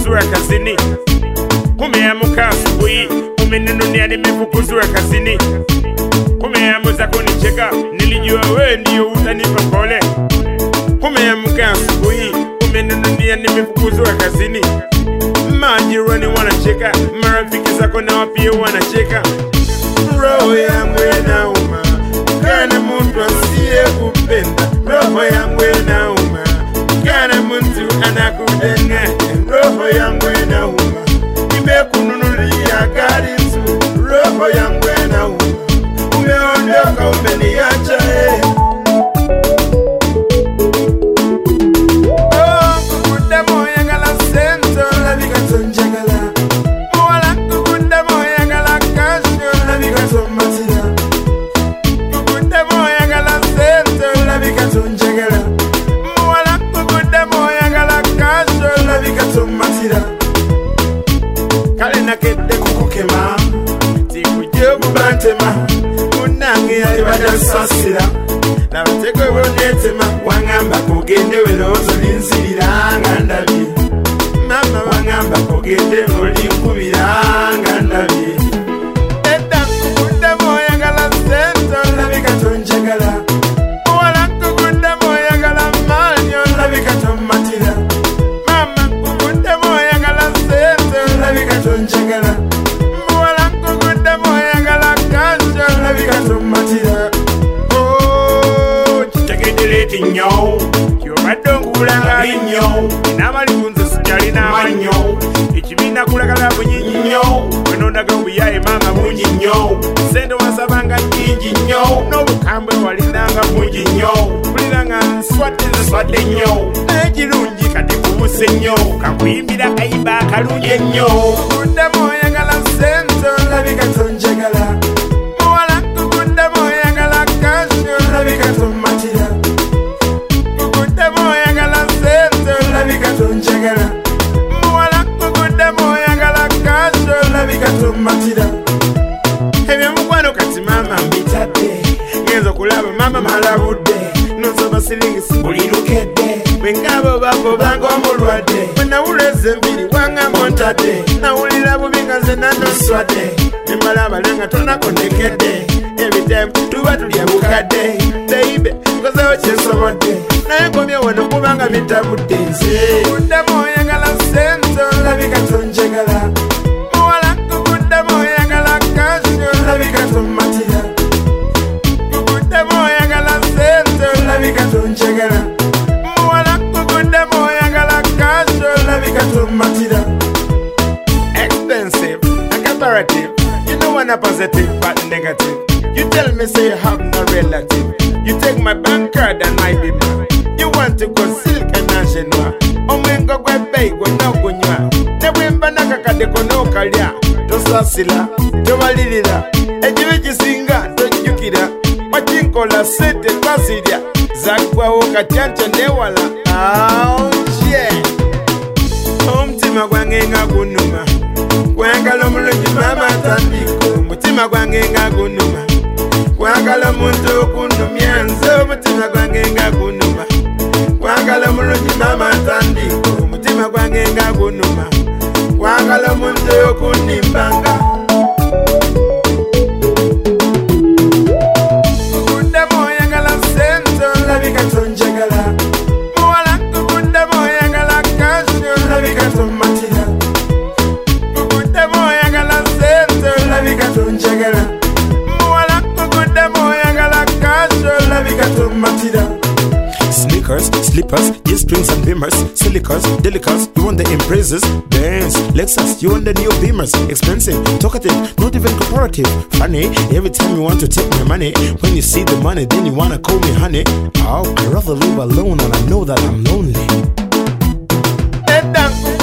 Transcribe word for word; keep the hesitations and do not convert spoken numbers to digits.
nimefukuzwa kazini. Umeamka asubuhi, umeninonia nimefukuzwa kazini. Umeamza kunicheka, nilijua wewe ndio utanipa pole. Umeamka asubuhi, umeninonia nimefukuzwa kazini. Majirani wanacheka, marafiki zako nao pia wanacheka. Roho yangu inauma, kana mtu asiyekupenda. Roho yangu inauma, kana mtu anakudanganya. Roho yangu inauma, nimekununulia gari nzuri. Roho yangu inauma, umeondoka umeniacha eh. Kale nakede kukukema tikuje bubantema munange yali badasasira nabatekwe bonetema wangamba kugende welozo linsirira ngandabye mama wangamba kugende olinkubira ngandabye edda kukunde moyagala sento labika tonjagala wala kukunde moyagala manyo labika tomatira mama kukunde moyagala sento labika tonjagala wala kukunde moyagala kanjo labika tomatira oh chitegedele tinyo kyobadongulanga linyo nabali kunze sijali namanyo ikibina kulagala bunyinyo wenondaga ubiyaye mama bunyinyo sendo wasabanga nyingi nyo n'obukambwe walindanga bungi nyo kuliranga nswadde nswadde nyo n'ekirungi kati kubuse nnyo kakuyimbira kayiba akalungi ennyo kukuddemu oyagala sento labika tonjagala muwala kukuddemu oyagala kasho labika tomatira kukuddemu oyagala sento labika tonjagala muwala kukuddemu oyagala kasho labika tomatira ebyomukwano kati mama mbitadde ngenza okulaba mama malabudde nosaba siringisi bulirukedde bwengabo bako banga omulwadde bwenawuleza embiri wanga montadde nawulira bubi nga nze nanoswadde nembalaba nanga tonakondekedde ebitemu tuba tulya bukadde beibe nkozeho kyensobodde naye nkomye wano kubanga bitabudde nze kuddemu oyagala sento labika tonjagala muwala kukuddemu oyagala kasho labika tomatira kukuddemu oyagala sento labika tonjagala muwala kukuddemu oyagala kasho labika tomatira expensive and comparative. You know when I'm positive but negative. You tell me say you have no relative. You take my bank card and my bill. You want to go silk and national. Omengo kwe pay go no kunywa. Nebwemba nakakade kono kalya. Tosasila, tobalirira. Ejibe kisinga tojukira. Machinkola sente basirya. Zakwawo kachancha newala. Oh yeah. Omutima gwange nga gunuma. Kwagala omulungi mama tandiko. Mutima gwange nga gunuma. Kwagala omuntu okundumya nze omutima gwange nga gunuma. Kwagala omulungi mama tandiko. Mutima gwange nga gunuma. Kwagala omuntu okundimbanga. Kukuddemu oyagala sento labika tonjagala. Muwala kukuddemu oyagala kasho labika tomatira. Kukuddemu oyagala sento labika tonjagala. Muwala kukuddemu oyagala kasho labika tomatira. Sneakers, slippers, G-strings and beamers, silicas, delicas, you want the impresses, Benz, Lexus, you want the new beamers, expensive, talkative, not even comparative, funny, every time you want to take my money, when you see the money, then you wanna call me honey, oh, I'd rather live alone and I know that I'm lonely.